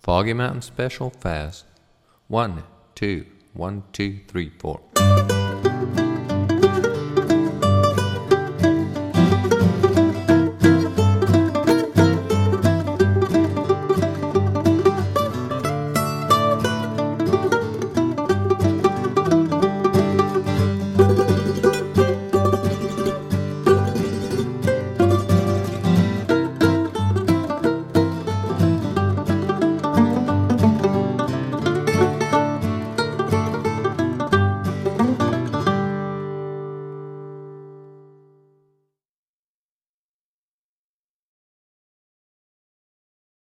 Foggy Mountain Special fast. 1, 2, 1, 2, 3, 4.